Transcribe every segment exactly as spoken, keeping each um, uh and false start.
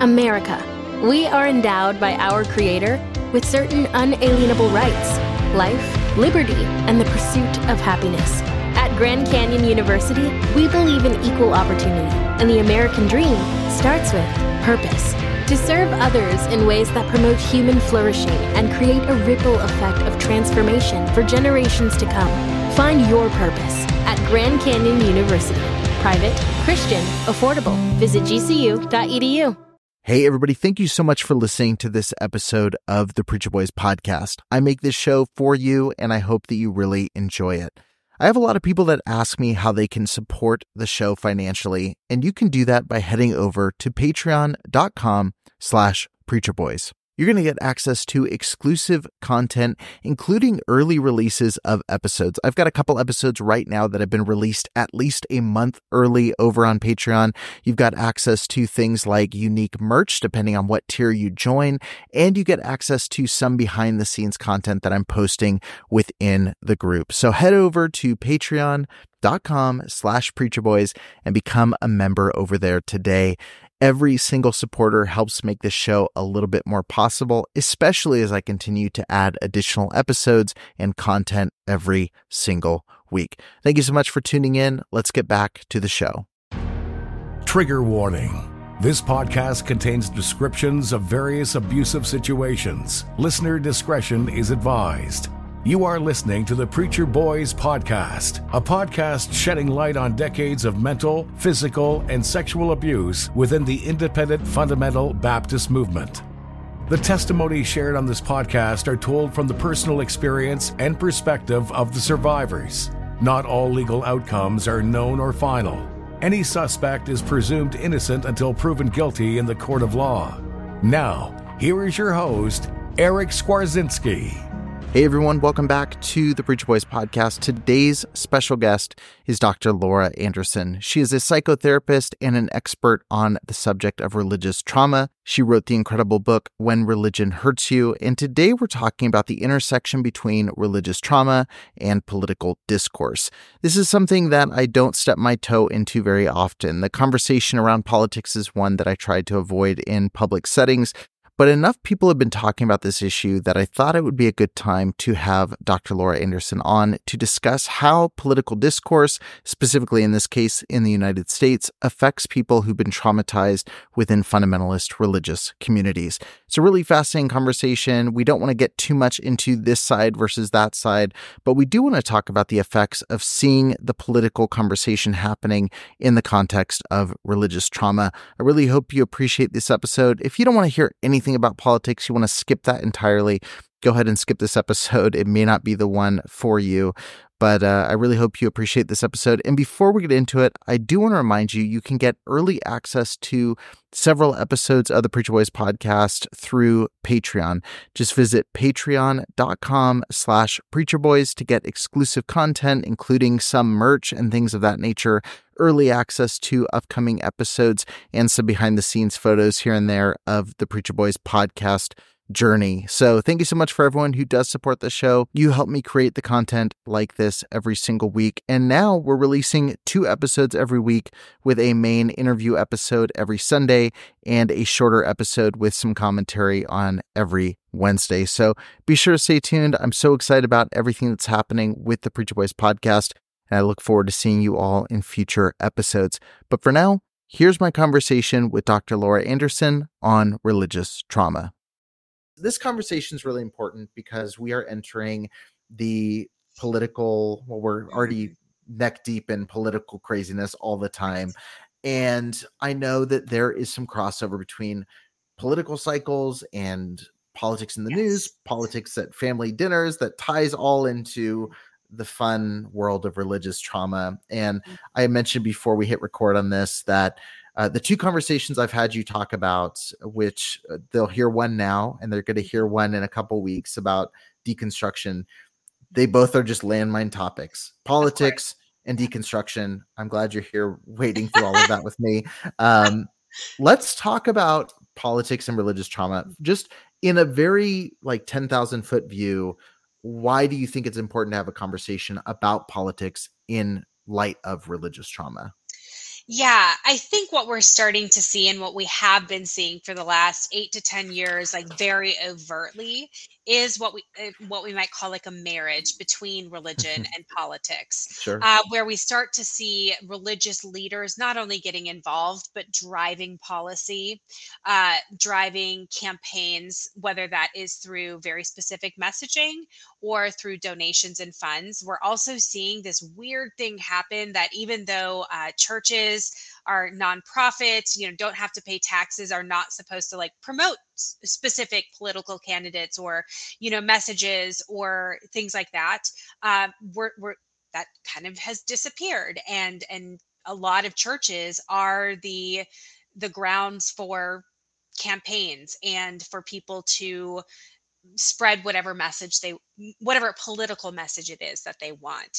America. We are endowed by our Creator with certain unalienable rights: life, liberty, and the pursuit of happiness. At Grand Canyon University, we believe in equal opportunity, and the American dream starts with purpose. To serve others in ways that promote human flourishing and create a ripple effect of transformation for generations to come. Find your purpose at Grand Canyon University. Private, Christian, affordable. Visit G C U dot E D U. Hey, everybody. Thank you so much for listening to this episode of the Preacher Boys podcast. I make this show for you, and I hope that you really enjoy it. I have a lot of people that ask me how they can support the show financially, and you can do that by heading over to patreon.com slash preacherboys. You're going to get access to exclusive content, including early releases of episodes. I've got a couple episodes right now that have been released at least a month early over on Patreon. You've got access to things like unique merch, depending on what tier you join, and you get access to some behind-the-scenes content that I'm posting within the group. So head over to patreon.com slash preacherboys and become a member over there today. Every single supporter helps make this show a little bit more possible, especially as I continue to add additional episodes and content every single week. Thank you so much for tuning in. Let's get back to the show. Trigger warning. This podcast contains descriptions of various abusive situations. Listener discretion is advised. You are listening to the Preacher Boys Podcast, a podcast shedding light on decades of mental, physical, and sexual abuse within the independent fundamental Baptist movement. The testimonies shared on this podcast are told from the personal experience and perspective of the survivors. Not all legal outcomes are known or final. Any suspect is presumed innocent until proven guilty in the court of law. Now, here is your host, Eric Skwarczynski. Hey everyone, welcome back to the Preacher Boys podcast. Today's special guest is Doctor Laura Anderson. She is a psychotherapist and an expert on the subject of religious trauma. She wrote the incredible book, When Religion Hurts You, and today we're talking about the intersection between religious trauma and political discourse. This is something that I don't step my toe into very often. The conversation around politics is one that I try to avoid in public settings. But enough people have been talking about this issue that I thought it would be a good time to have Doctor Laura Anderson on to discuss how political discourse, specifically in this case in the United States, affects people who've been traumatized within fundamentalist religious communities. It's a really fascinating conversation. We don't want to get too much into this side versus that side, but we do want to talk about the effects of seeing the political conversation happening in the context of religious trauma. I really hope you appreciate this episode. If you don't want to hear anything about politics, you want to skip that entirely, go ahead and skip this episode. It may not be the one for you, but uh, I really hope you appreciate this episode. And before we get into it, I do want to remind you, you can get early access to several episodes of the Preacher Boys podcast through Patreon. Just visit patreon.com slash preacherboys to get exclusive content, including some merch and things of that nature, early access to upcoming episodes, and some behind-the-scenes photos here and there of the Preacher Boys podcast journey. So thank you so much for everyone who does support the show. You help me create the content like this every single week. And now we're releasing two episodes every week, with a main interview episode every Sunday and a shorter episode with some commentary on every Wednesday. So be sure to stay tuned. I'm so excited about everything that's happening with the Preacher Boys podcast, and I look forward to seeing you all in future episodes. But for now, here's my conversation with Doctor Laura Anderson on religious trauma. This conversation is really important because we are entering the political, well, we're already neck deep in political craziness all the time. And I know that there is some crossover between political cycles and politics in the yes. news, politics at family dinners, that ties all into the fun world of religious trauma. And I mentioned before we hit record on this that Uh, the two conversations I've had you talk about, which uh, they'll hear one now and they're going to hear one in a couple weeks about deconstruction, they both are just landmine topics, politics and deconstruction. I'm glad you're here waiting through all of that with me. Um, let's talk about politics and religious trauma. Just in a very like ten thousand foot view, why do you think it's important to have a conversation about politics in light of religious trauma? Yeah, I think what we're starting to see and what we have been seeing for the last eight to ten years, like very overtly, is what we uh, what we might call like a marriage between religion and politics, Sure. uh, where we start to see religious leaders not only getting involved but driving policy, uh, driving campaigns, whether that is through very specific messaging or through donations and funds. We're also seeing this weird thing happen that even though uh, churches are nonprofits, you know, don't have to pay taxes, are not supposed to like promote s- specific political candidates or, you know, messages or things like that. Uh, we're, we're that kind of has disappeared, and and a lot of churches are the the grounds for campaigns and for people to spread whatever message they whatever political message it is that they want.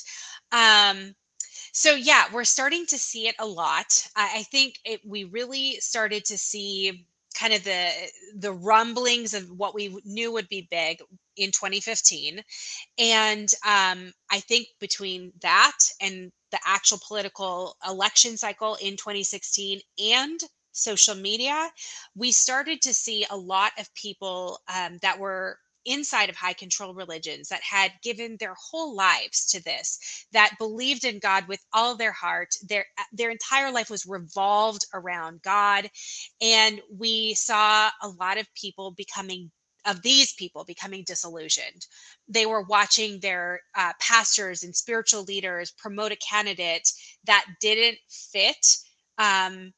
um so yeah, we're starting to see it a lot. I, I think it, we really started to see kind of the the rumblings of what we knew would be big in twenty fifteen. And um, I think between that and the actual political election cycle in twenty sixteen and social media, we started to see a lot of people um, that were inside of high control religions that had given their whole lives to this, that believed in God with all their heart. Their their entire life was revolved around God, and we saw a lot of people becoming of these people becoming disillusioned. They were watching their uh, pastors and spiritual leaders promote a candidate that didn't fit um,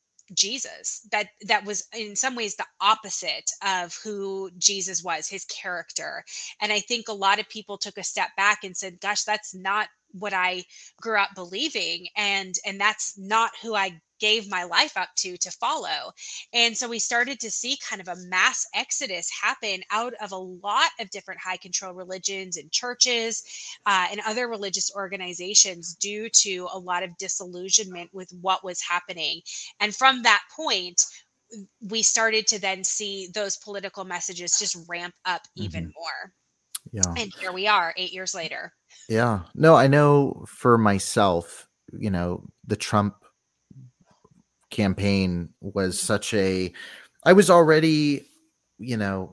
Jesus, that that was in some ways the opposite of who Jesus was, his character. And I think a lot of people took a step back and said, gosh, that's not what I grew up believing, and and that's not who I gave my life up to to follow. And so we started to see kind of a mass exodus happen out of a lot of different high control religions and churches uh, and other religious organizations due to a lot of disillusionment with what was happening. And from that point, we started to then see those political messages just ramp up even Hmm. more. Yeah. And here we are eight years later. Yeah. No, I know for myself, you know, the Trump campaign was such a, I was already, you know,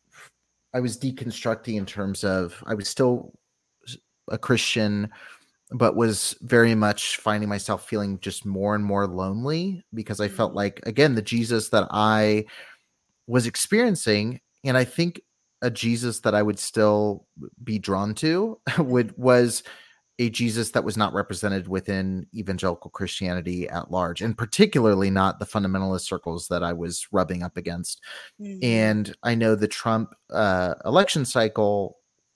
I was deconstructing in terms of I was still a Christian, but was very much finding myself feeling just more and more lonely because I felt Mhm. like, again, the Jesus that I was experiencing, and I think a Jesus that I would still be drawn to would was a Jesus that was not represented within evangelical Christianity at large, and particularly not the fundamentalist circles that I was rubbing up against. Mhm. And I know the Trump uh, election cycle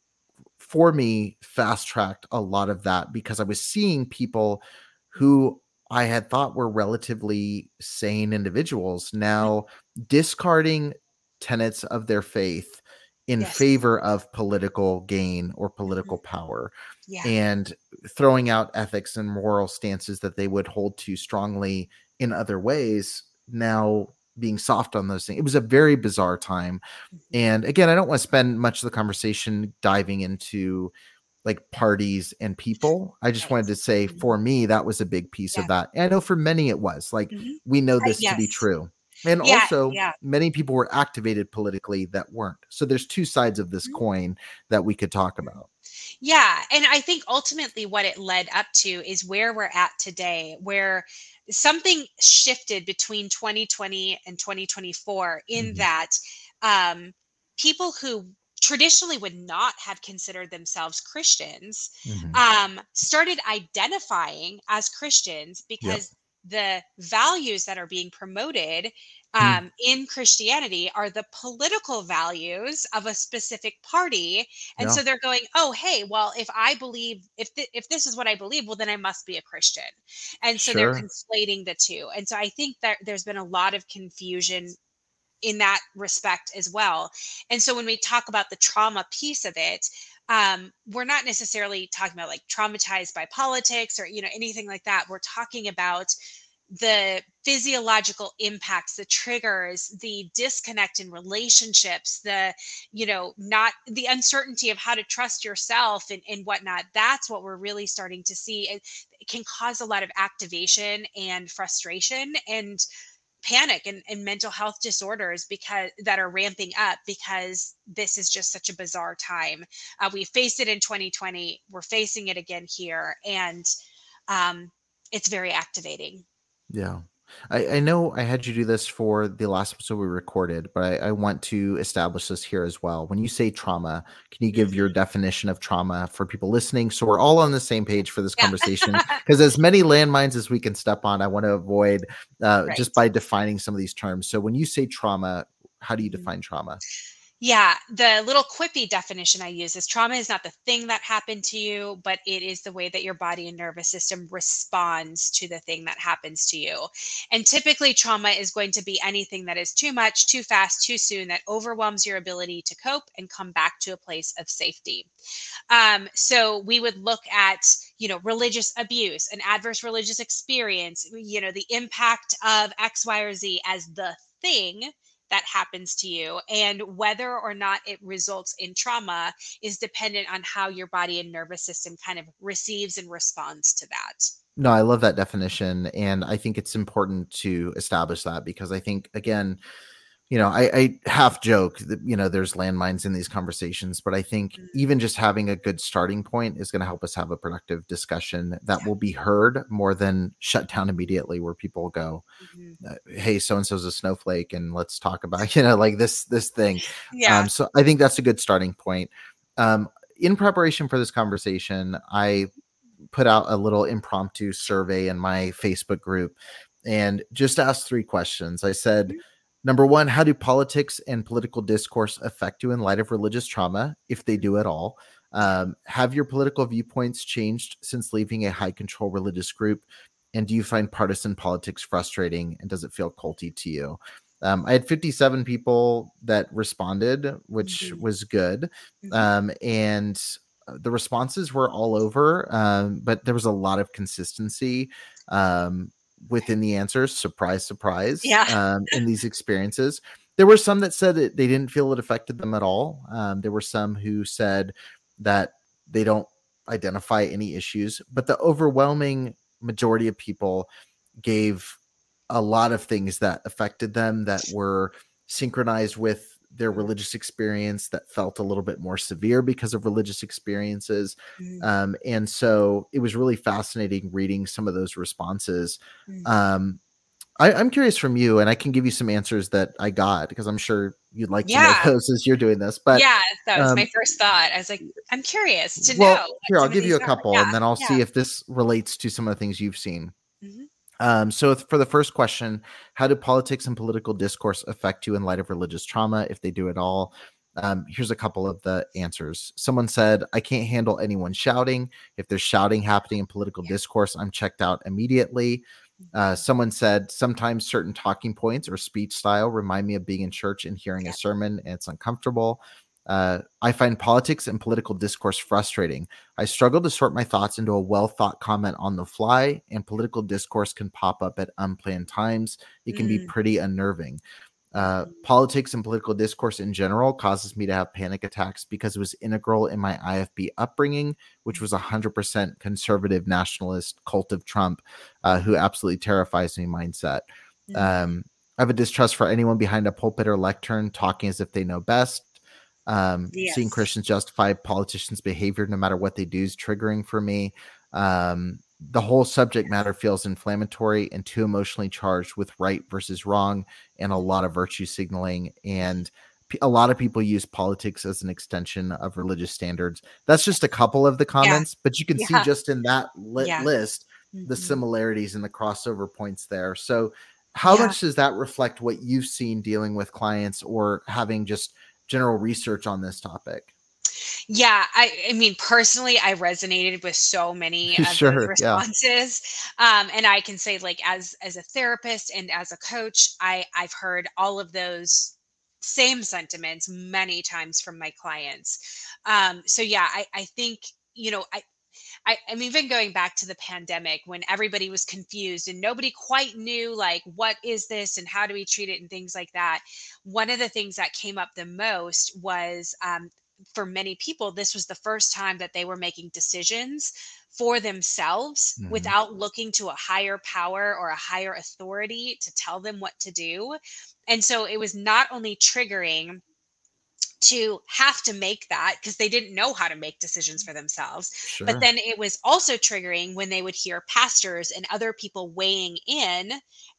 for me fast tracked a lot of that because I was seeing people who I had thought were relatively sane individuals Mhm. now discarding tenets of their faith in Yes. favor of political gain or Mhm. political power, Yeah. and throwing out ethics and moral stances that they would hold to strongly in other ways, now being soft on those things. It was a very bizarre time. Mhm. And again, I don't want to spend much of the conversation diving into like parties and people. I just wanted Right. to say for Mhm. me, that was a big piece of Yeah. that. And I know for many it was like, Mhm. we know I, this to be yes. true. And Yeah. also, Yeah. many people were activated politically that weren't. So there's two sides of this Mhm. coin that we could talk about. Yeah. And I think ultimately what it led up to is where we're at today, where something shifted between twenty twenty and twenty twenty-four in Mhm. that um, people who traditionally would not have considered themselves Christians Mhm. um, started identifying as Christians Yep. because the values that are being promoted Hmm. um, in Christianity are the political values of a specific party. And Yeah. so they're going, oh, hey, well, if I believe, if th- if this is what I believe, well, then I must be a Christian. And so they're Sure. conflating the two. And so I think that there's been a lot of confusion in that respect as well. And so when we talk about the trauma piece of it, um, we're not necessarily talking about like traumatized by politics or you know anything like that. We're talking about the physiological impacts, the triggers, the disconnect in relationships, the, you know, not the uncertainty of how to trust yourself and, and whatnot. That's what we're really starting to see. It, it can cause a lot of activation and frustration and panic and, and mental health disorders because that are ramping up because this is just such a bizarre time. Uh, we faced it in twenty twenty. We're facing it again here. And um, it's very activating. Yeah. I, I know I had you do this for the last episode we recorded, but I, I want to establish this here as well. When you say trauma, can you give your Mhm. definition of trauma for people listening so we're all on the same page for this Yeah. conversation? Because as many landmines as we can step on, I want to avoid uh, Right. just by defining some of these terms. So when you say trauma, how do you Mhm. define trauma? Yeah, the little quippy definition I use is trauma is not the thing that happened to you, but it is the way that your body and nervous system responds to the thing that happens to you. And typically, trauma is going to be anything that is too much, too fast, too soon, that overwhelms your ability to cope and come back to a place of safety. Um, so we would look at, you know, religious abuse, an adverse religious experience, you know, the impact of X, Y, or Z as the thing that happens to you, and whether or not it results in trauma is dependent on how your body and nervous system kind of receives and responds to that. No, I love that definition. And I think it's important to establish that because I think, again, you know, I, I half joke that, you know, there's landmines in these conversations, but I think Mm, even just having a good starting point is going to help us have a productive discussion that yeah. will be heard more than shut down immediately, where people go, Mhm. uh, hey, so and so's a snowflake and let's talk about, you know, like this this thing. Yeah. Um, so I think that's a good starting point. Um, in preparation for this conversation, I put out a little impromptu survey in my Facebook group and just asked three questions. I said, Mhm. number one, how do politics and political discourse affect you in light of religious trauma, if they do at all? Yeah. Um, have your political viewpoints changed since leaving a high control religious group? And do you find partisan politics frustrating? And does it feel culty to you? Um, I had fifty-seven people that responded, which Mhm. was good. Mhm. Um, and uh, the responses were all over, um, but there was a lot of consistency um, within the answers. Surprise, surprise, Yeah. um, in these experiences. There were some that said that they didn't feel it affected them at all. Um, there were some who said that they don't identify any issues, but the overwhelming majority of people gave a lot of things that affected them that were synchronized with their Mm, religious experience that felt a little bit more severe because of religious experiences. mm, Um, and so it was really fascinating reading some of those responses. mm. Um, I, I'm curious from you, and I can give you some answers that I got because I'm sure you'd like to know Yeah. those as you're doing this. But Yeah. That was my um, first thought. I was like, I'm curious to know well, what here, I'll some of give you these a are. couple and Yeah. then I'll Yeah. see if this relates to some of the things you've seen. Mhm. Um, so for the first question, how do politics and political discourse affect you in light of religious trauma, if they do at all? Um, here's a couple of the answers. Someone said, I can't handle anyone shouting. If there's shouting happening in political Yeah. discourse, I'm checked out immediately. Uh, Mhm. someone said, sometimes certain talking points or speech style remind me of being in church and hearing a Yeah. sermon, and it's uncomfortable. Uh, I find politics and political discourse frustrating. I struggle to sort my thoughts into a well thought comment on the fly, and political discourse can pop up at unplanned times. It can be Mm, pretty unnerving. Uh, mhm. politics and political discourse in general causes me to have panic attacks because it was integral in my I F B upbringing, which was Mhm. one hundred percent conservative nationalist cult of Trump, uh, who absolutely terrifies me mindset. Mm. Um, I have a distrust for anyone behind a pulpit or lectern talking as if they know best. Um, seeing Yes. Christians justify politicians' behavior no matter what they do is triggering for me. Um, the whole subject matter feels inflammatory and too emotionally charged with right versus wrong and a lot of virtue signaling. And p- a lot of people use politics as an extension of religious standards. That's just a couple of the Yeah. comments, but you can see Yeah. just in that li- Yeah. list the Mhm. similarities and the crossover points there. So, how Yeah. much does that reflect what you've seen dealing with clients or having just general research on this topic? Yeah, I I mean, personally, I resonated with so many of those Sure. Yeah. responses. Um, and I can say, like, as as a therapist and as a coach, I I've heard all of those same sentiments many times from my clients. Um, so yeah, I I think, you know, I I, I'm even going back to the pandemic when everybody was confused and nobody quite knew, like, what is this and how do we treat it and things like that. One of the things that came up the most was, um, for many people, this was the first time that they were making decisions for themselves Mhm. without looking to a higher power or a higher authority to tell them what to do. And so it was not only triggering to have to make that because they didn't know how to make decisions for themselves. But Sure. then it was also triggering when they would hear pastors and other people weighing in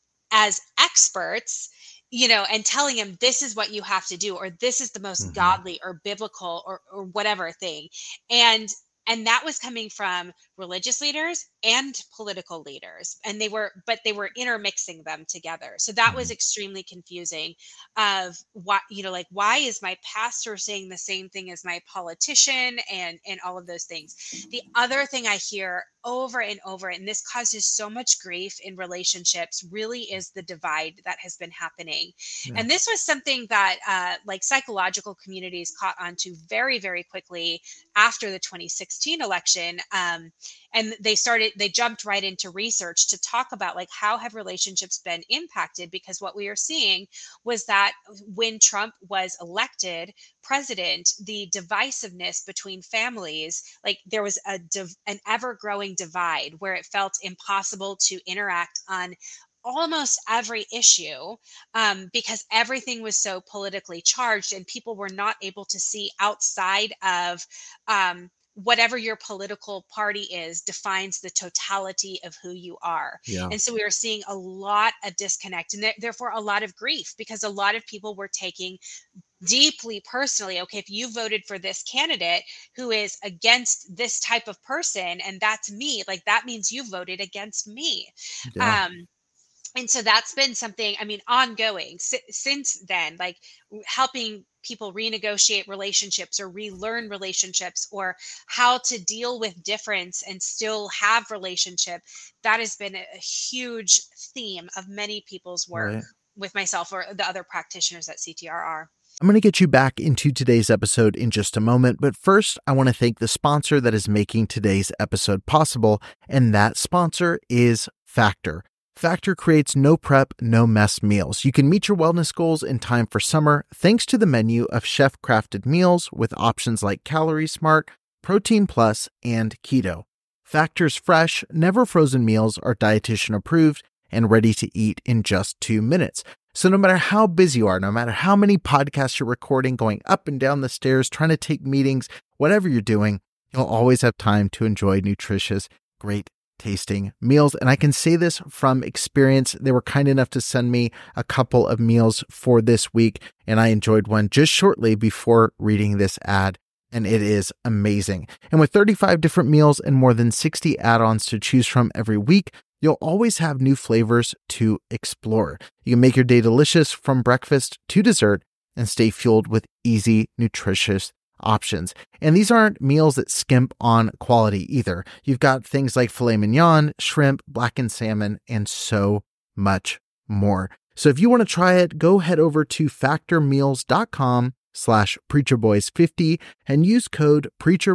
as experts, you know, and telling them this is what you have to do, or this is the most Mhm. godly or biblical or, or whatever thing. And and that was coming from religious leaders and political leaders. And they were, but they were intermixing them together. So that was Mhm. extremely confusing of what, you know, like, why is my pastor saying the same thing as my politician and and all of those things. The other thing I hear over and over, and this causes so much grief in relationships, really is the divide that has been happening. Yeah. And this was something that, uh, like, psychological communities caught on to very, very quickly after the twenty sixteen election. Um, and they started, they jumped right into research to talk about, like, how have relationships been impacted? Because what we are seeing was that when Trump was elected president, the divisiveness between families, like, there was a div- an ever growing divide where it felt impossible to interact on almost every issue, um, because everything was so politically charged and people were not able to see outside of, um, whatever your political party is defines the totality of who you are. Yeah. And so we are seeing a lot of disconnect and there- therefore a lot of grief because a lot of people were taking deeply personally, okay, if you voted for this candidate who is against this type of person and that's me, like, that means you voted against me. Yeah. um and so that's been something, I mean, ongoing si- since then, like, w- helping people renegotiate relationships or relearn relationships or how to deal with difference and still have relationship. That has been a, a huge theme of many people's work Right. with myself or the other practitioners at C T R R. I'm going to get you back into today's episode in just a moment, but first, I want to thank the sponsor that is making today's episode possible, and that sponsor is Factor. Factor creates no prep, no mess meals. You can meet your wellness goals in time for summer thanks to the menu of chef-crafted meals with options like Calorie Smart, Protein Plus, and Keto. Factor's fresh, never frozen meals are dietitian approved and ready to eat in just two minutes. So no matter how busy you are, no matter how many podcasts you're recording, going up and down the stairs, trying to take meetings, whatever you're doing, you'll always have time to enjoy nutritious, great tasting meals. And I can say this from experience. They were kind enough to send me a couple of meals for this week, and I enjoyed one just shortly before reading this ad. And it is amazing. And with thirty-five different meals and more than sixty add-ons to choose from every week, you'll always have new flavors to explore. You can make your day delicious from breakfast to dessert and stay fueled with easy, nutritious options. And these aren't meals that skimp on quality either. You've got things like filet mignon, shrimp, blackened salmon, and so much more. So if you want to try it, go head over to factormeals.com slash preacherboys50 and use code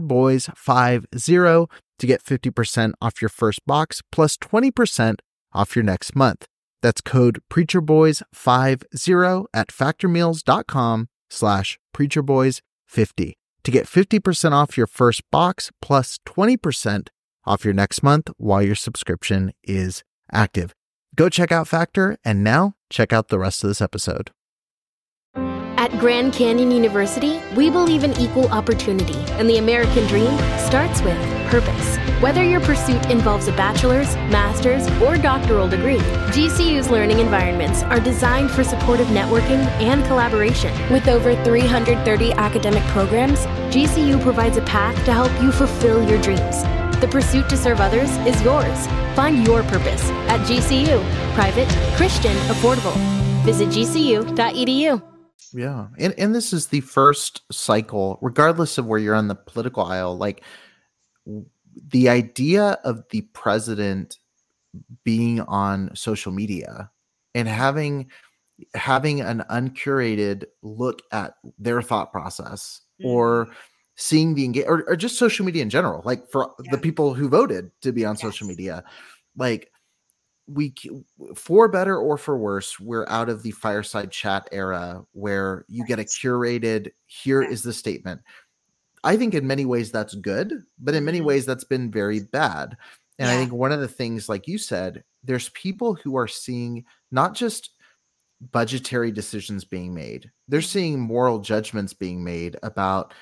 preacherboys50 to get fifty percent off your first box plus twenty percent off your next month. That's code preacherboys50 at factormeals.com slash preacherboys50 to get fifty percent off your first box plus twenty percent off your next month while your subscription is active. Go check out Factor, and now check out the rest of this episode. At Grand Canyon University, we believe in equal opportunity, and the American dream starts with purpose. Whether your pursuit involves a bachelor's, master's, or doctoral degree, G C U's learning environments are designed for supportive networking and collaboration. With over three hundred thirty academic programs, G C U provides a path to help you fulfill your dreams. The pursuit to serve others is yours. Find your purpose at G C U. Private, Christian, affordable. Visit g c u dot e d u. Yeah. And and this is the first cycle, regardless of where you're on the political aisle, like w- the idea of the president being on social media and having having an uncurated look at their thought process or seeing the engage or, or just social media in general, like for Yeah. the people who voted to be on social Yes. media, like we, for better or for worse, we're out of the fireside chat era where you get a Right. curated, here Yeah. is the statement. I think in many ways that's good, but in many Mhm. ways that's been very bad. And I Yeah. think one of the things, like you said, there's people who are seeing not just budgetary decisions being made, they're Mhm. seeing moral judgments being made about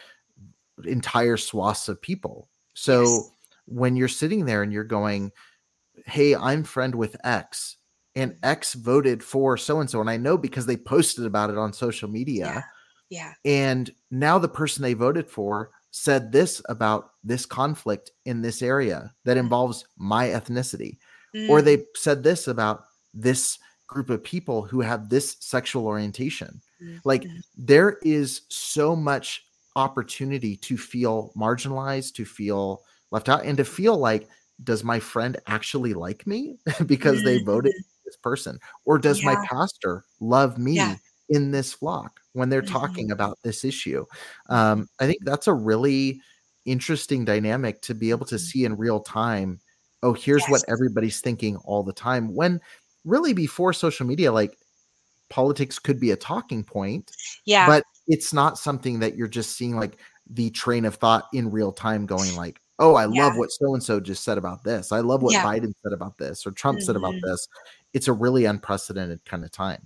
entire swaths of people. So Yes. when you're sitting there and you're going, hey, I'm friend with X, and Mhm. X voted for so-and-so, and I know because they posted about it on social media, Yeah. and now the person they voted for said this about this conflict in this area that Mhm. involves my ethnicity, or Mhm. they said this about this group of people who have this sexual orientation. Like, Mhm. there is so much opportunity to feel marginalized, to feel left out, and to feel like, does my friend actually like me because they voted Mhm. for this person? Or does my Yeah. pastor love Yeah. me in this flock when they're Mhm. talking about this issue? Mhm. Um, I think that's a really interesting dynamic to be able to Mhm. see in real time. Oh, here's what Yes. everybody's thinking all the time. When really before social media, like, politics could be a talking point, Yeah. but it's not something that you're just seeing like the train of thought in real time going like, oh, I Yeah. love what so-and-so just said about this. I love what Yeah. Biden said about this or Trump said about Mhm. this. It's a really unprecedented kind of time.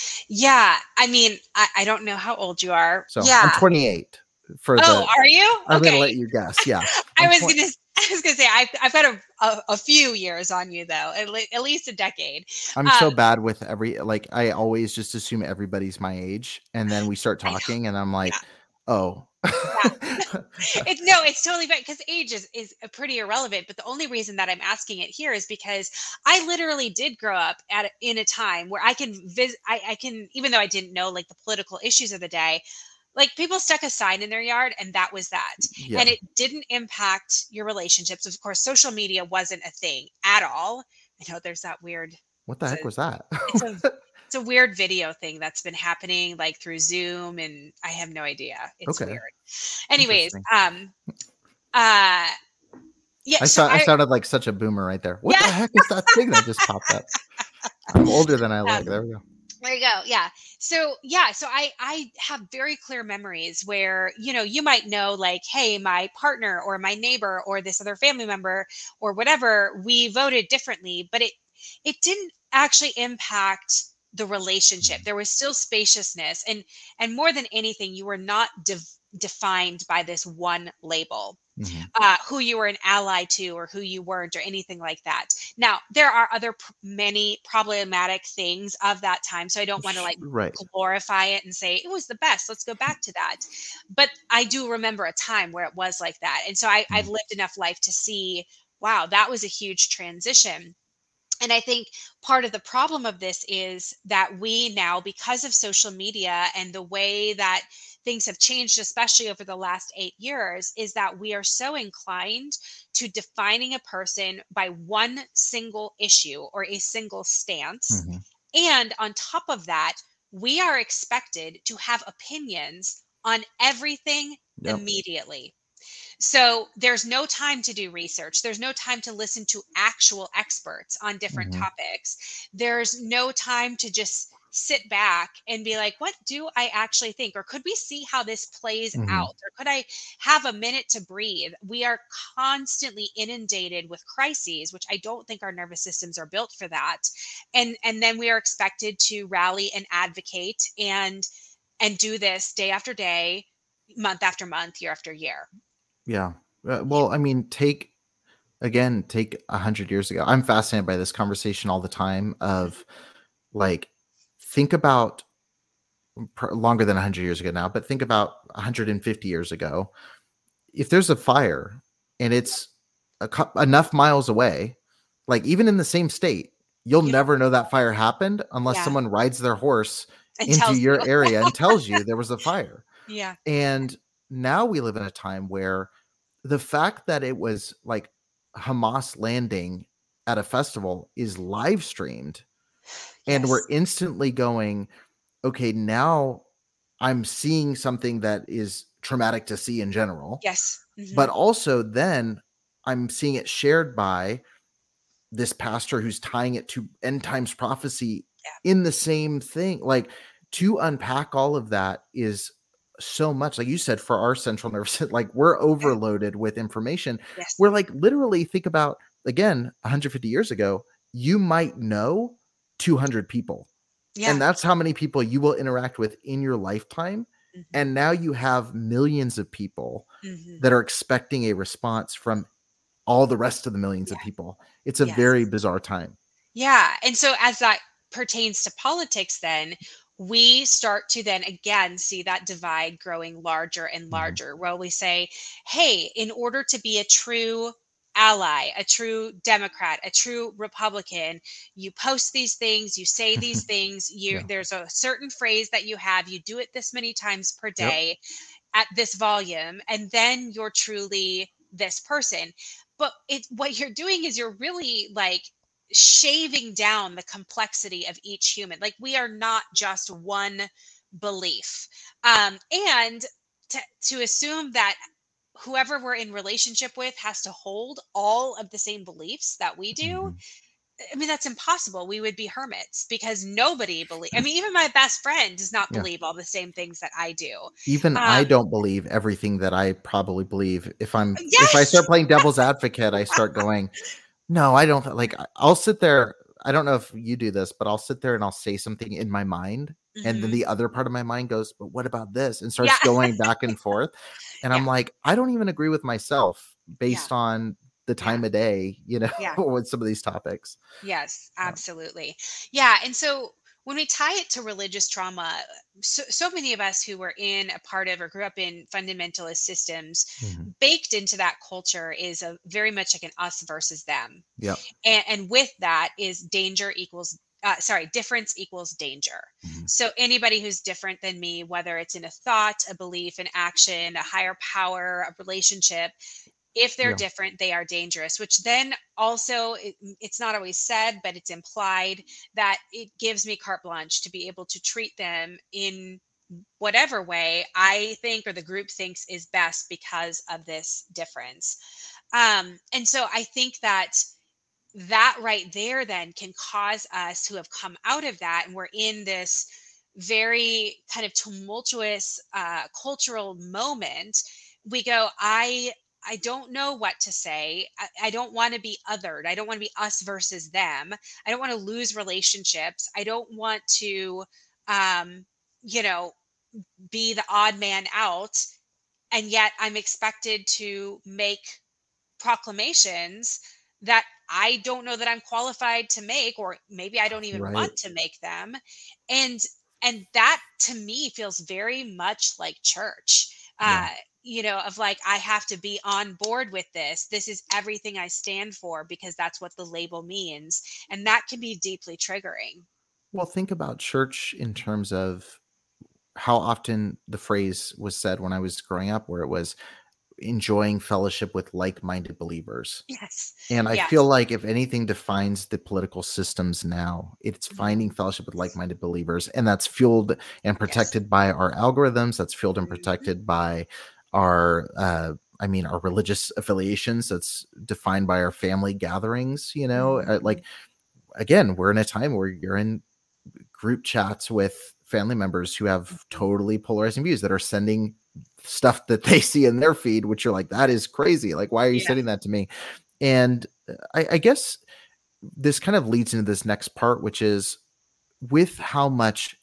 Yeah. I mean, I, I don't know how old you are. So I'm Yeah. twenty-eight for Oh, the, are you? I'm going to Okay. let you guess. Yeah. I I'm was twenty. gonna I was gonna say I've I've got a a, a few years on you though, at, le- at least a decade. I'm Um, so bad with every, like, I always just assume everybody's my age. And then we start I know. talking and I'm like, Yeah. oh, Yeah. It's no, it's totally fine because age is, is a pretty irrelevant. But the only reason that I'm asking it here is because I literally did grow up at a- in a time where I can visit. I, I can, even though I didn't know like the political issues of the day, like people stuck a sign in their yard and that was that. And yeah. it didn't impact your relationships. Of course, social media wasn't a thing at all. I know there's that weird. What the It's heck a was that? it's a it's a weird video thing that's been happening like through Zoom and I have no idea. It's Okay. weird. Anyways, Interesting. um uh yeah, I so saw I I sounded like such a boomer right there. What the yeah, heck is that thing that just popped up? I'm older than I look. um There we go. there you go. Yeah. So yeah, so I I have very clear memories where, you know, you might know like, hey, my partner or my neighbor or this other family member or whatever, we voted differently, but it it didn't actually impact the relationship. There was still spaciousness and and more than anything, you were not dev defined by this one label. Mhm. Uh, who you were an ally to or who you weren't or anything like that. Now, there are other p- many problematic things of that time. So I don't want to Sh- like Right. glorify it and say it was the best. Let's go back to that. But I do remember a time where it was like that. And so I, I've Mhm. lived enough life to see, wow, that was a huge transition. And I think part of the problem of this is that we now, because of social media and the way that things have changed, especially over the last eight years, is that we are so inclined to defining a person by one single issue or a single stance. Mhm. And on top of that, we are expected to have opinions on everything Yep. immediately. So there's no time to do research. There's no time to listen to actual experts on different Mhm. topics. There's no time to just sit back and be like, what do I actually think? Or could we see how this plays Mhm. out? Or could I have a minute to breathe? We are constantly inundated with crises, which I don't think our nervous systems are built for that. And and then we are expected to rally and advocate and and do this day after day, month after month, year after year. Yeah. Uh, well, I mean, take again, take a hundred years ago. I'm fascinated by this conversation all the time. Of like, think about pr- longer than a hundred years ago now, but think about one hundred fifty years ago. If there's a fire and it's a cou- enough miles away, like even in the same state, you'll You don't never know that fire happened unless yeah, someone rides their horse and into tells you. your area and tells you there was a fire. Yeah. And now we live in a time where the fact that it was like Hamas landing at a festival is live streamed, and we're Yes. instantly going, okay, now I'm seeing something that is traumatic to see in general. Yes. Mm-hmm. But also then I'm seeing it shared by this pastor who's tying it to end times prophecy Yeah. in the same thing. Like, to unpack all of that is so much, like you said, for our central nervous system, like we're overloaded with information. Yes. We're like, literally think about, again, one hundred fifty years ago, you might know two hundred people. Yeah. And that's how many people you will interact with in your lifetime. Mm-hmm. And now you have millions of people Mm-hmm. that are expecting a response from all the rest of the millions Yeah. of people. It's a Yes. very bizarre time. Yeah. And so as that pertains to politics, then we start to then again see that divide growing larger and larger, mm-hmm. where we say, hey, in order to be a true ally, a true Democrat, a true Republican, you post these things, you say these things, you yeah. there's a certain phrase that you have, you do it this many times per day yep. at this volume, and then you're truly this person. But it what you're doing is you're really like shaving down the complexity of each human. Like, we are not just one belief. Um, and to, to assume that whoever we're in relationship with has to hold all of the same beliefs that we do. Mm-hmm. I mean, that's impossible. We would be hermits because nobody believes. I mean, even my best friend does not believe yeah. all the same things that I do. Even um, I don't believe everything that I probably believe. If I'm, yes! if I start playing devil's advocate, I start going, no, I don't. Like, I'll sit there. I don't know if you do this, but I'll sit there and I'll say something in my mind. Mm-hmm. And then the other part of my mind goes, but what about this? And starts yeah. going back and forth. And yeah. I'm like, I don't even agree with myself based yeah. on the time yeah. of day, you know, yeah. with some of these topics. Yes, absolutely. Yeah. And so when we tie it to religious trauma, so, so many of us who were in a part of or grew up in fundamentalist systems, mm-hmm. baked into that culture is a very much like an us versus them. Yep. And, and with that is danger equals, uh, sorry, difference equals danger. Mm-hmm. So anybody who's different than me, whether it's in a thought, a belief, an action, a higher power, a relationship, if they're yeah. different, they are dangerous, which then also, it, it's not always said, but it's implied that it gives me carte blanche to be able to treat them in whatever way I think or the group thinks is best because of this difference. Um, and so I think that that right there then can cause us who have come out of that, and we're in this very kind of tumultuous uh, cultural moment, we go, I I don't know what to say. I, I don't want to be othered. I don't want to be us versus them. I don't want to lose relationships. I don't want to, um, you know, be the odd man out. And yet I'm expected to make proclamations that I don't know that I'm qualified to make, or maybe I don't even right. want to make them. And, and that to me feels very much like church. Yeah. Uh, you know, of like, I have to be on board with this. This is everything I stand for because that's what the label means. And that can be deeply triggering. Well, think about church in terms of how often the phrase was said when I was growing up, where it was enjoying fellowship with like-minded believers. Yes. And I yes. feel like if anything defines the political systems now, it's finding fellowship with like-minded believers. And that's fueled and protected yes. by our algorithms. That's fueled and protected mm-hmm. by our, uh, I mean, our religious affiliations. That's defined by our family gatherings, you know, mm-hmm. uh, like, again, we're in a time where you're in group chats with family members who have totally polarizing views that are sending stuff that they see in their feed, which you're like, that is crazy. Like, why are you yeah. sending that to me? And I, I guess this kind of leads into this next part, which is with how much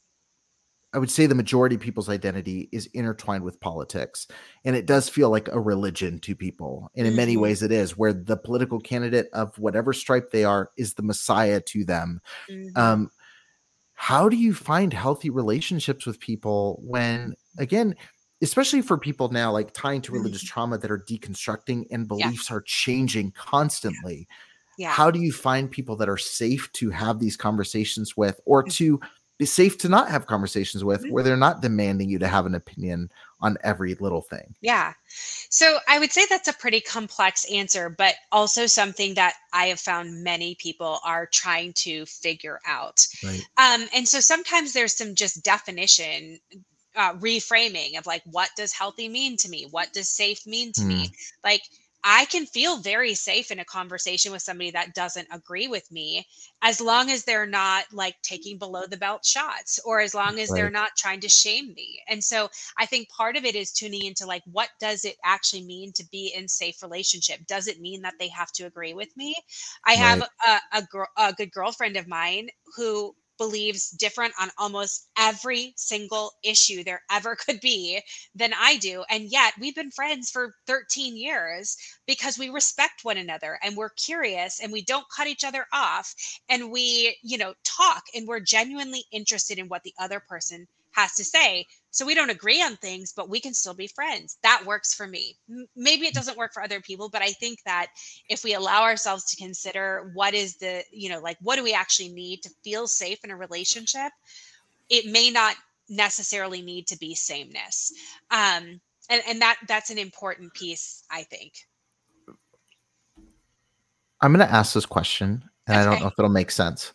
I would say the majority of people's identity is intertwined with politics. And it does feel like a religion to people. And in mm-hmm. many ways it is, where the political candidate of whatever stripe they are is the Messiah to them. Mm-hmm. Um, how do you find healthy relationships with people when, again, especially for people now, like tying to religious mm-hmm. trauma that are deconstructing and beliefs yeah. are changing constantly? Yeah. How do you find people that are safe to have these conversations with, or to be safe to not have conversations with, where they're not demanding you to have an opinion on every little thing? Yeah. So I would say that's a pretty complex answer, but also something that I have found many people are trying to figure out. Right. Um, and so sometimes there's some just definition uh, reframing of like, what does healthy mean to me? What does safe mean to me? Mm, Like, I can feel very safe in a conversation with somebody that doesn't agree with me, as long as they're not like taking below the belt shots, or as long as they're right. not trying to shame me. And so I think part of it is tuning into like, what does it actually mean to be in safe relationship? Does it mean that they have to agree with me? I have Right. a, a, girl, a good girlfriend of mine who believes different on almost every single issue there ever could be than I do. And yet we've been friends for thirteen years because we respect one another and we're curious and we don't cut each other off, and we, you know, talk and we're genuinely interested in what the other person has to say. So we don't agree on things, but we can still be friends. That works for me. M- Maybe it doesn't work for other people, but I think that if we allow ourselves to consider what is the, you know, like what do we actually need to feel safe in a relationship, it may not necessarily need to be sameness. Um, and, and that that's an important piece, I think. I'm going to ask this question, and I don't Okay. know if it'll make sense,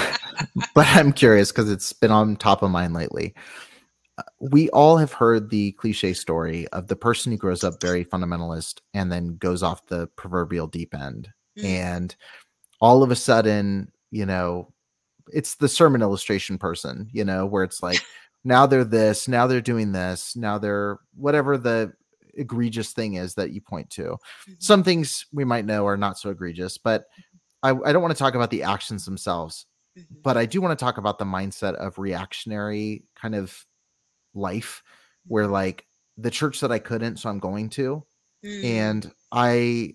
but I'm curious because it's been on top of mind lately. Uh, We all have heard the cliche story of the person who grows up very fundamentalist and then goes off the proverbial deep end. Mm, And all of a sudden, you know, it's the sermon illustration person, you know, where it's like, now they're this, now they're doing this, now they're whatever the egregious thing is that you point to. mhm, Some things we might know are not so egregious, but I, I don't want to talk about the actions themselves, mhm, but I do want to talk about the mindset of reactionary kind of life where like the church that I couldn't, so I'm going to. mm, And I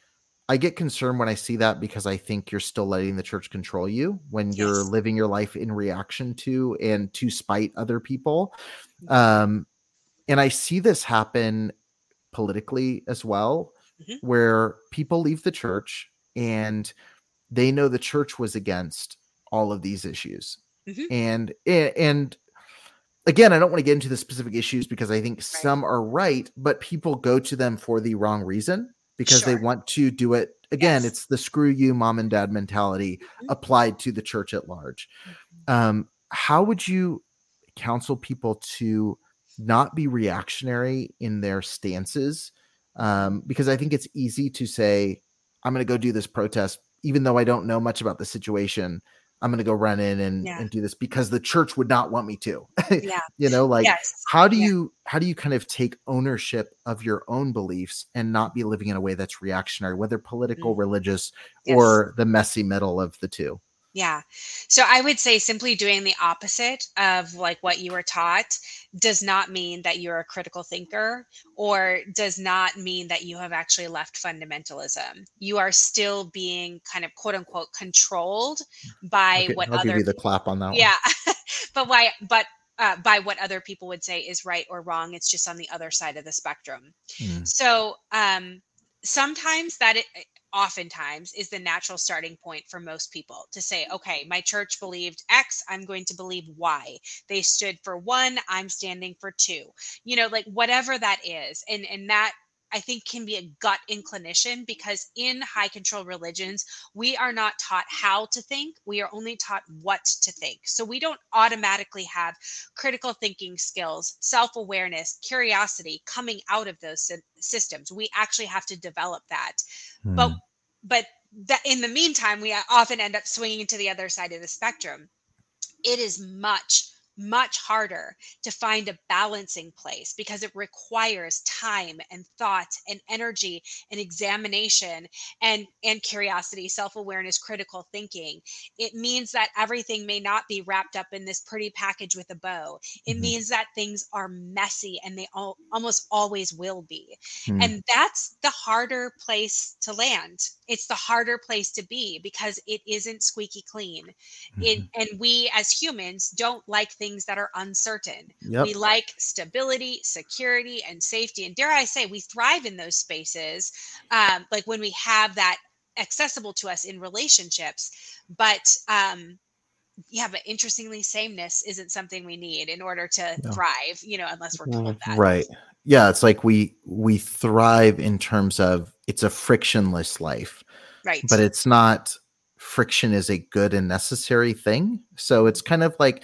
I get concerned when I see that because I think you're still letting the church control you when you're yes. living your life in reaction to and to spite other people. Mhm, Um, and I see this happen politically as well, mhm, where people leave the church and they know the church was against all of these issues. mhm, And and again, I don't want to get into the specific issues because I think right. some are right, but people go to them for the wrong reason because they Sure. want to do it. Again, Yes. it's the screw you mom and dad mentality Mhm, applied to the church at large. mhm. Um, how would you counsel people to not be reactionary in their stances? Um, because I think it's easy to say, I'm going to go do this protest, even though I don't know much about the situation. I'm going to go run in and, Yeah. and do this because the church would not want me to. Yeah. You know, like Yes. how do Yeah. you how do you kind of take ownership of your own beliefs and not be living in a way that's reactionary, whether political, Mm, religious, yes. or the messy middle of the two? Yeah. So I would say simply doing the opposite of like what you were taught does not mean that you're a critical thinker, or does not mean that you have actually left fundamentalism. You are still being kind of quote unquote controlled by Okay, what I'll give other you the people, clap on that one. yeah, but why, but uh, by what other people would say is right or wrong. It's just on the other side of the spectrum. Mm, So um, sometimes that it, oftentimes is the natural starting point for most people to say, okay, my church believed X, I'm going to believe Y. They stood for one, I'm standing for two. You know, like whatever that is. And and that I think can be a gut inclination, because in high control religions, we are not taught how to think. We are only taught what to think. So we don't automatically have critical thinking skills, self awareness, curiosity coming out of those sy- systems. We actually have to develop that. But mm, but that in the meantime, we often end up swinging to the other side of the spectrum. It is much much harder to find a balancing place, because it requires time and thought and energy and examination and and curiosity, self-awareness, critical thinking. It means that everything may not be wrapped up in this pretty package with a bow. It mhm, means that things are messy, and they all, almost always will be. mm, And that's the harder place to land. It's the harder place to be, because it isn't squeaky clean. It, mhm. and we as humans don't like things that are uncertain. We Yep. like stability, security, and safety. And dare I say, we thrive in those spaces, um, like when we have that accessible to us in relationships. But um, yeah, but interestingly, sameness isn't something we need in order to No. thrive, you know, unless we're told Mm, that. right. Yeah, it's like we we thrive in terms of it's a frictionless life, Right. but it's not friction is a good and necessary thing. So it's kind of like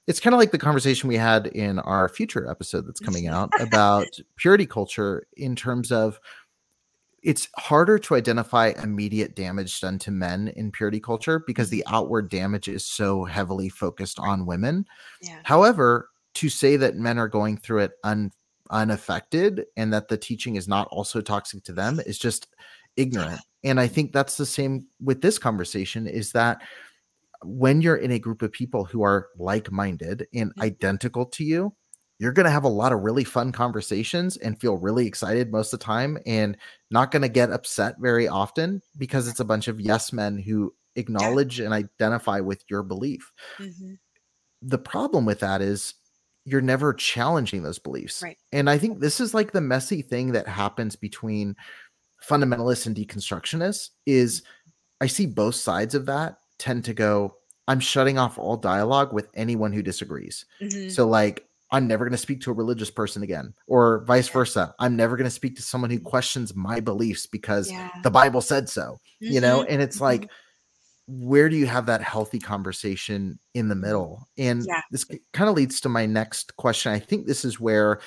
It's kind of like the conversation we had in our future episode that's coming out about purity culture, in terms of it's harder to identify immediate damage done to men in purity culture because the outward damage is so heavily focused on women. Yeah. However, to say that men are going through it un, unaffected and that the teaching is not also toxic to them is just ignorant. And I think that's the same with this conversation, is that when you're in a group of people who are like-minded and identical to you, you're going to have a lot of really fun conversations and feel really excited most of the time, and not going to get upset very often because it's a bunch of yes men who acknowledge and identify with your belief. Mm-hmm. The problem with that is you're never challenging those beliefs. Right. And I think this is like the messy thing that happens between fundamentalists and deconstructionists is I see both sides of that tend to go, I'm shutting off all dialogue with anyone who disagrees. Mm-hmm. So like, I'm never going to speak to a religious person again, or vice versa. I'm never going to speak to someone who questions my beliefs because Yeah. the Bible said so, Mm-hmm. you know? And it's Mm-hmm. like, where do you have that healthy conversation in the middle? And Yeah. this kind of leads to my next question. I think this is where,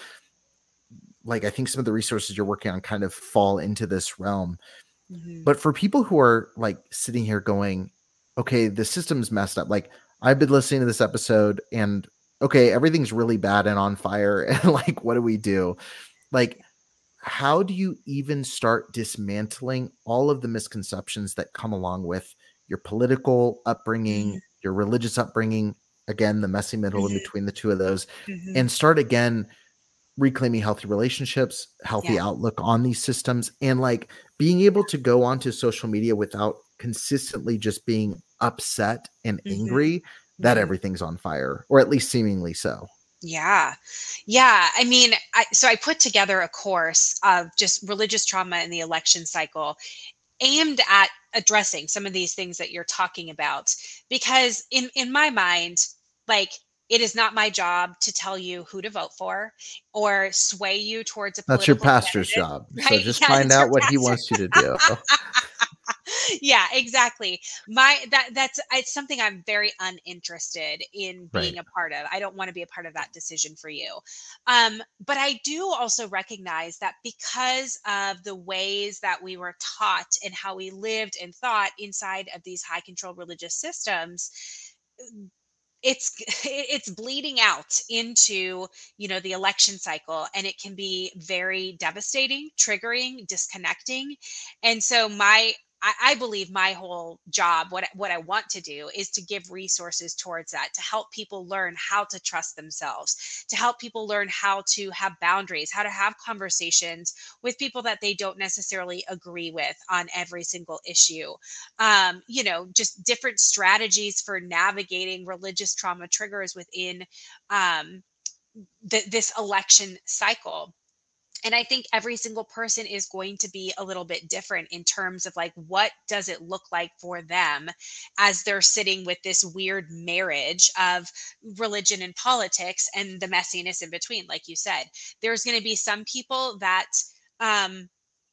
like, I think some of the resources you're working on kind of fall into this realm. Mm-hmm. But for people who are like sitting here going, okay, the system's messed up. Like, I've been listening to this episode and okay, everything's really bad and on fire. And like, what do we do? Like, how do you even start dismantling all of the misconceptions that come along with your political upbringing, Mm-hmm. your religious upbringing, again, the messy middle Mm-hmm. in between the two of those, Mm-hmm. and start again reclaiming healthy relationships, healthy Yeah. outlook on these systems, and like being able to go onto social media without consistently just being upset and Mm-hmm. angry that Mhm. everything's on fire, or at least seemingly so. Yeah. Yeah. I mean, I, so I put together a course of just religious trauma in the election cycle aimed at addressing some of these things that you're talking about. Because in, in my mind, like, it is not my job to tell you who to vote for or sway you towards a That's your political pastor's candidate, job. right? So just Yeah, find it's your out what he pastor. wants you to do. Yeah, exactly. My that that's it's something I'm very uninterested in being Right. a part of. I don't want to be a part of that decision for you. Um, but I do also recognize that because of the ways that we were taught and how we lived and thought inside of these high control religious systems, it's it's bleeding out into, you know, the election cycle, and it can be very devastating, triggering, disconnecting. And so my I, I believe my whole job, what I- what I want to do, is to give resources towards that, to help people learn how to trust themselves, to help people learn how to have boundaries, how to have conversations with people that they don't necessarily agree with on every single issue. Um, you know, just different strategies for navigating religious trauma triggers within um, th- this election cycle. And I think every single person is going to be a little bit different in terms of like, what does it look like for them as they're sitting with this weird marriage of religion and politics and the messiness in between. Like you said, there's going to be some people that, um,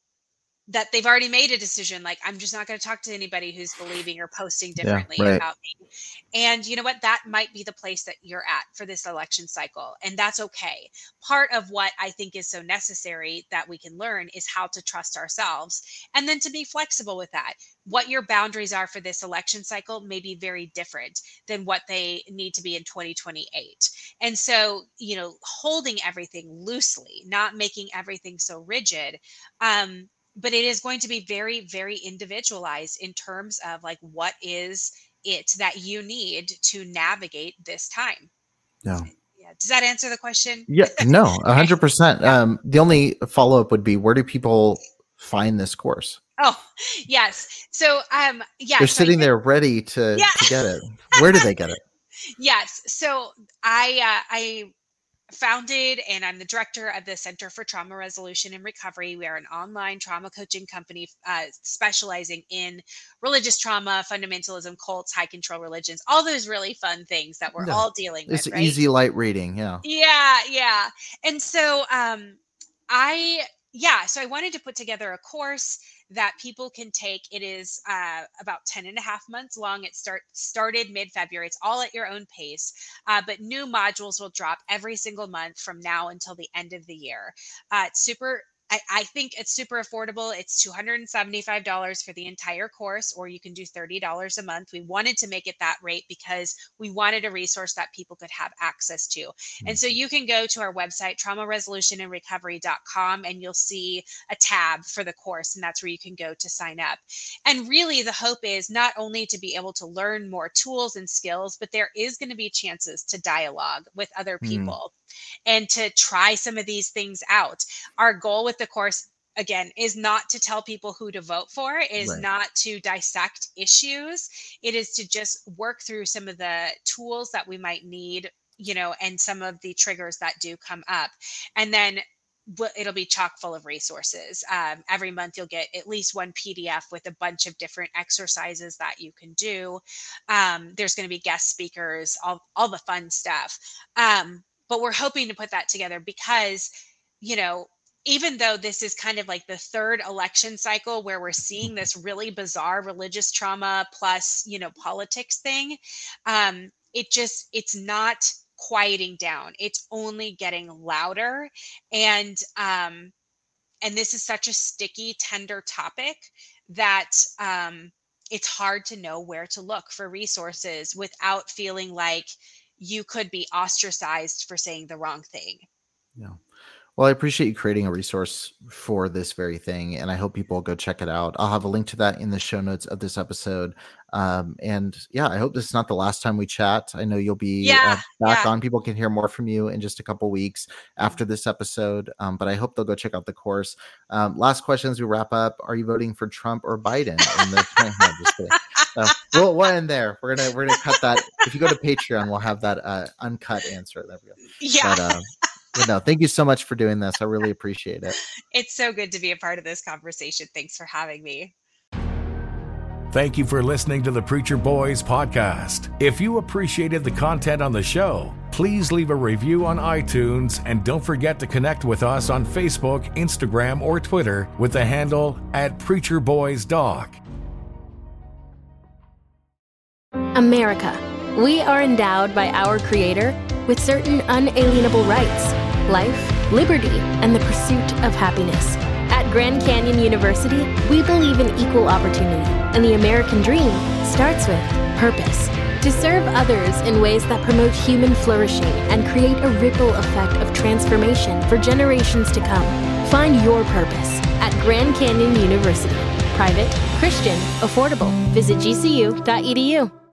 that they've already made a decision, like, I'm just not going to talk to anybody who's believing or posting Yeah, differently right. about me. And you know what? That might be the place that you're at for this election cycle. And that's okay. Part of what I think is so necessary that we can learn is how to trust ourselves and then to be flexible with that. What your boundaries are for this election cycle may be very different than what they need to be in twenty twenty-eight. And so, you know, holding everything loosely, not making everything so rigid. Um, but it is going to be very, very individualized in terms of like, what is it that you need to navigate this time? Yeah. Yeah. Does that answer the question? Yeah. No, a Okay. hundred percent. Yeah. Um, the only follow-up would be, where do people find this course? Oh, yes. So, um, yeah. They're so I sitting did- there ready to, Yeah. to get it. Where do they get it? Yes. So I, uh, I founded and I'm the director of the Center for Trauma Resolution and Recovery. We are an online trauma coaching company uh, specializing in religious trauma, fundamentalism, cults, high control religions, all those really fun things that we're Yeah. all dealing It's with, right? easy, light reading. Yeah. Yeah, yeah. And so um I Yeah, so I wanted to put together a course that people can take. It is uh, about ten and a half months long. It start started mid-February. It's all at your own pace, uh, but new modules will drop every single month from now until the end of the year. Uh, it's super I, I think it's super affordable. It's two hundred seventy-five dollars for the entire course, or you can do thirty dollars a month. We wanted to make it that rate because we wanted a resource that people could have access to. Mm-hmm. And so you can go to our website, trauma resolution and recovery dot com, and you'll see a tab for the course, and that's where you can go to sign up. And really the hope is not only to be able to learn more tools and skills, but there is going to be chances to dialogue with other people. Mm-hmm. And to try some of these things out. Our goal with the course, again, is not to tell people who to vote for, is right. not to dissect issues. It is to just work through some of the tools that we might need, you know, and some of the triggers that do come up. And then it'll be chock full of resources. Um, every month you'll get at least one P D F with a bunch of different exercises that you can do. Um, there's going to be guest speakers, all, all the fun stuff. Um, But we're hoping to put that together because, you know, even though this is kind of like the third election cycle where we're seeing this really bizarre religious trauma plus, you know, politics thing, um, it just, it's not quieting down. It's only getting louder. And, um, and this is such a sticky, tender topic that um, it's hard to know where to look for resources without feeling like you could be ostracized for saying the wrong thing. Yeah. Well, I appreciate you creating a resource for this very thing, and I hope people go check it out. I'll have a link to that in the show notes of this episode. Um, and yeah, I hope this is not the last time we chat. I know you'll be yeah, uh, back yeah. on. People can hear more from you in just a couple weeks after this episode. Um, but I hope they'll go check out the course. Um, last question as we wrap up: are you voting for Trump or Biden? In the no, just kidding. Uh, we'll, we'll end there. We're gonna we're gonna cut that. If you go to Patreon, we'll have that uh, uncut answer. There we go. Yeah. But, uh, but no, thank you so much for doing this. I really appreciate it. It's so good to be a part of this conversation. Thanks for having me. Thank you for listening to the Preacher Boys podcast. If you appreciated the content on the show, please leave a review on iTunes and don't forget to connect with us on Facebook, Instagram, or Twitter with the handle at Preacher Boys Doc. America. We are endowed by our Creator with certain unalienable rights: life, liberty, and the pursuit of happiness. At Grand Canyon University, we believe in equal opportunity, and the American dream starts with purpose. To serve others in ways that promote human flourishing and create a ripple effect of transformation for generations to come. Find your purpose at Grand Canyon University. Private, Christian, affordable. Visit G C U dot E D U.